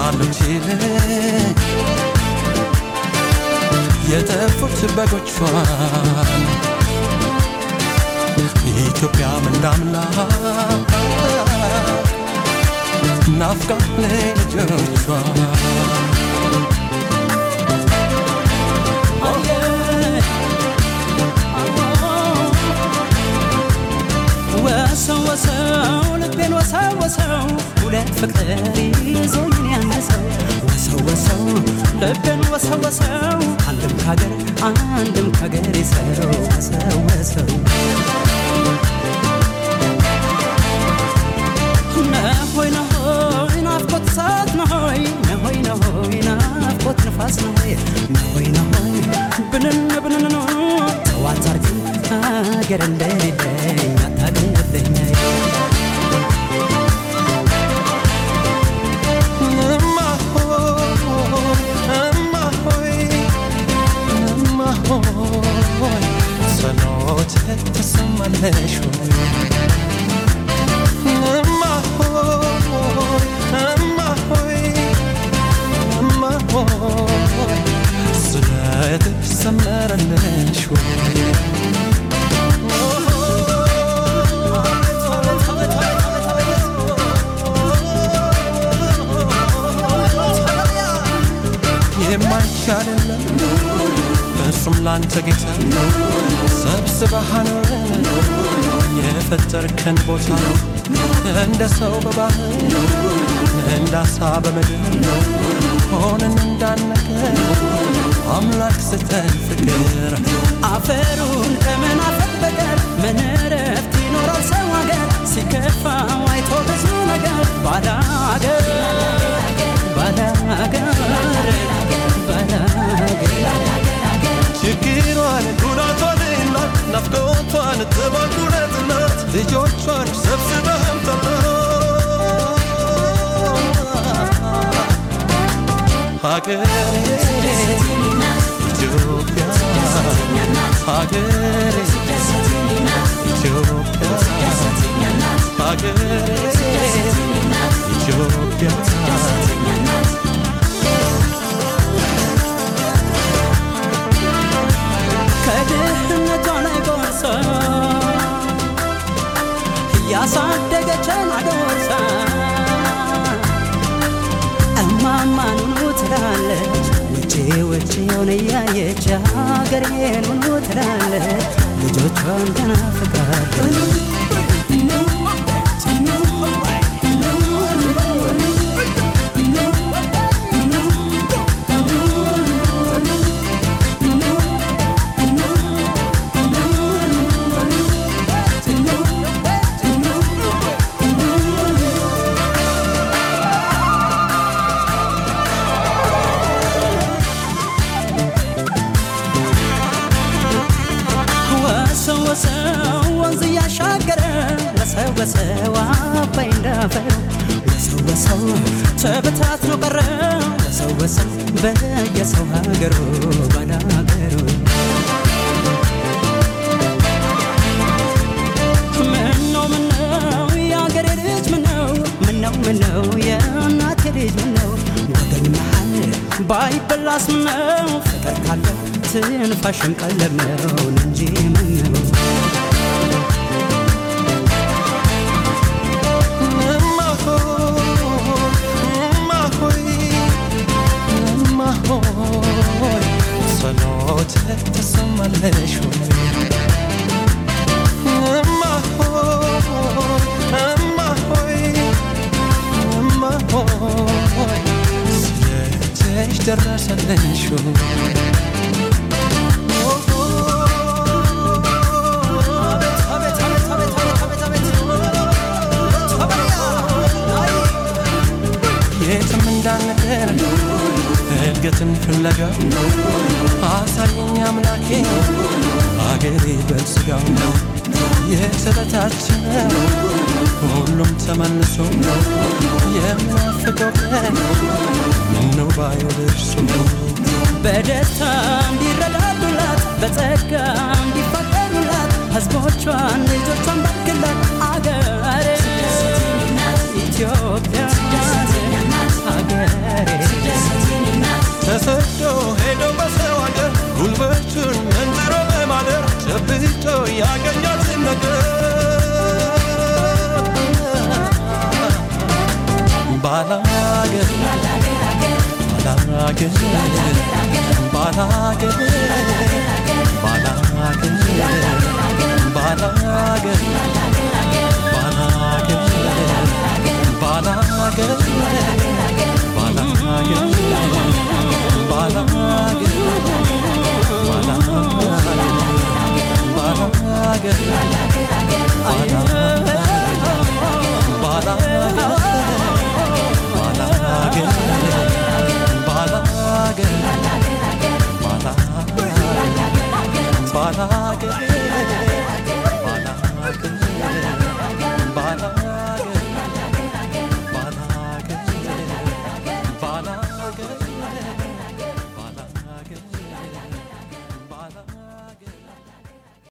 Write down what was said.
ማሉችል የተፉት በጎቿን ኢትዮጵያ ምንዳምና ናፍቃ ለልጆቿ ወሰው ልቤን ወሰው ሁለት ፍቅር ይዞኝ ያነሰው ወሰው ልቤን ወሰው አንድም ካገር ይሰው ወሰው ነሆይ ናፍቆት ሳት ነሆይ ናፍቆት ንፋስ ነሆይ ብንን ነው ተዋታርጂ አገር እንደሌለኝ አታገኝልኝ ሰኖት ተሰማለሽ ሰመረለሽ የማይቻልለም እሱም ላንተ ጌታ ሰብስበሃን የፈጠርከን ቦታ እንደ ሰው በባህር እንደ አሳ በምድር ሆነን እንዳነገር አምላክ ስተን ፍቅር አፈሩን ከመናፈቅ በቀር ምን ረፍት ይኖራል ሰው አገር ሲከፋው አይቶ ብዙ ነገር ባዳ አገር ችግሯን ጉዳቷን እናት ናፍቆቷን ተባኩረት እናት ልጆቿን ሰብስበህም ሀገሬ ኢትዮጵያ ሀገሬ ኢትዮጵያ ሀገሬ ኢትዮጵያ ከድህነቷ ላይ ጎርሳ ያሳደገችን አጎርሳ እማማኑኑ ትላለች ውጪውን እያየች ሀገሬኑኑ ትላለች ልጆቿን ተናፍቃለች ወንዝ ያሻገረ ለሰው አባይ እንዳፈረው ለሰው ተበታትኖ ቀረ ለሰው በየሰው ሀገሩ ባላገሩ ምነው የአገሬ ልጅ ምነው የእናቴ ልጅ ምነው ወገን መሃል ባይበላስ ምነው ፍቅር ካለ ትንፋሽም ቀለብ ነው እንጂ ምነው ሰኖት ተሰማለሽ ስለትሽ ደረሰለሽ የትም እንዳንቀር እድገትን ፍለጋ አሳየኝ አምላኬ አገሬ በስጋው የተበታተነ ሁሉም ተመልሶ የምናፍቀው ቀን ምነው ባይወደርሱ በደስታ እንዲረዳዱላት በጸጋ እንዲፋቀሩላት ሕዝቦቿን ልጆቿን ባርክላት አገሬ ኢትዮጵያ አገሬ ባላገር